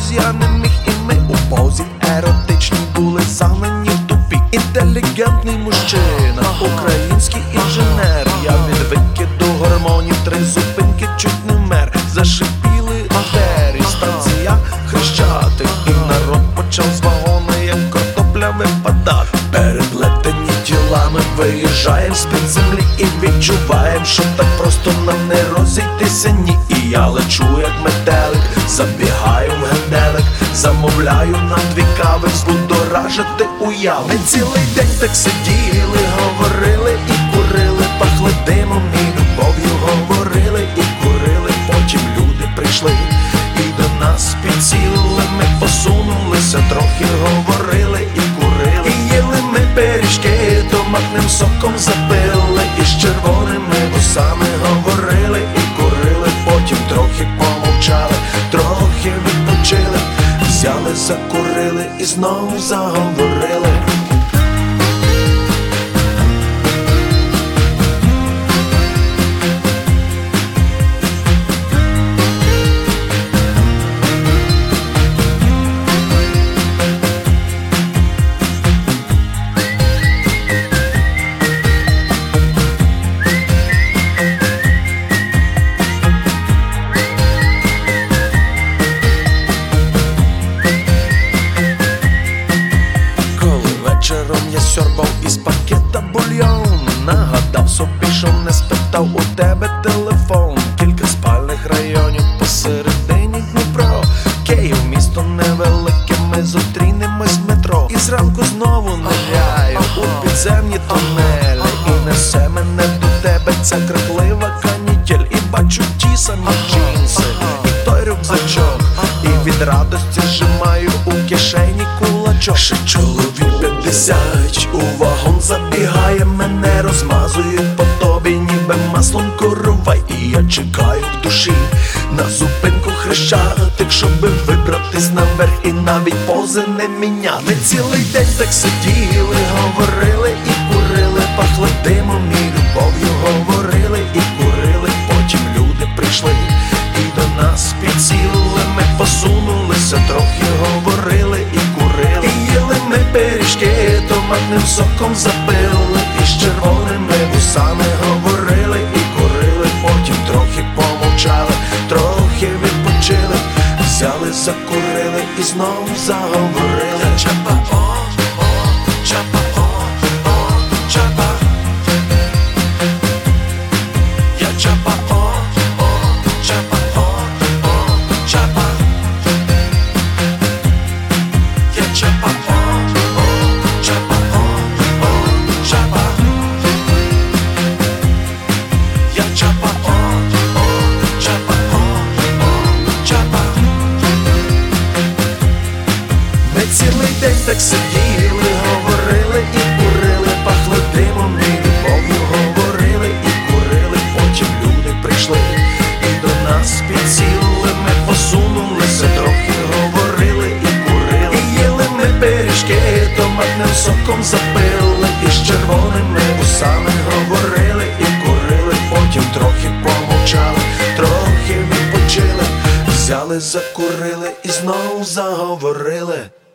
щось я не міг, і ми у позі еротичній були загнані в тупік. Інтелігентний мужчина, український інженер. Я від викиду гормонів 3 зупинки чуть не вмер. Зашипіли двері, станція Хрещатик, і народ почав з вагона, як картопля, випадати. Переплетені тілами виїжджаєм з-під землі і відчуваєм, що так просто нам не розійтися, ні. І я лечу як метелик, забігаю в генделик, замовляю на 2 кави, збудоражити уяви. Ми цілий день так сиділи, говорили і курили, пахли димом і любов'ю, говорили і курили. Потім люди прийшли і до нас підсіли. Ми посунулися трохи, говорили і курили. І їли ми пиріжки, томатним соком запили, і з червоними вусами говорили і курили. Потім трохи помовчали, трохи відпочили, взяли, закурили і знову заговорили. Вечором я сьорбав із пакета бульйон, нагадав собі, що не спитав у тебе телефон. Кілька спальних районів посередині Дніпро, Київ місто невелике, ми зустрінемось в метро. І зранку знову ниряю у підземні тунелі, і несе мене до тебе ця криклива канітель. І бачу ті самі джинси, і той рюкзачок, і від радості зжимаю у кишені кулачок. Ще чоловік 50 у вагон забігає, мене розмазують по тобі, ніби маслом коровай. І я чекаю в душі на зупинку Хрещатик, щоби вибратись наверх і навіть пози не міняти. Ми цілий день так сиділи, говорили і курили, пахли димом і любов'ю, говорили і курили. Потім люди прийшли і до нас підсіли. Ми посунулися трохи, говорили і курили. І їли ми пиріжки, томатним соком запили, і з червоними вусами говорили і курили. Потім трохи помовчали, трохи відпочили, взяли, закурили і знову заговорили. Чапа-о, чапа-о, чапа. Я чапа-о, чапа-о, чапа. Я чапа-о, чапа-о, чапа. Я чапа-о, чапа-о, чапа. Ми цілий день так сиділи, говорили і курили, пахли димом і любов'ю, говорили і курили. Потім люди прийшли і до нас підсіли. Ми посунулися трохи, говорили і курили. І їли ми пиріжки, томатним соком запили, і з червоними вусами говорили і курили. Потім трохи помовчали, трохи відпочили, взяли, закурили і знову заговорили.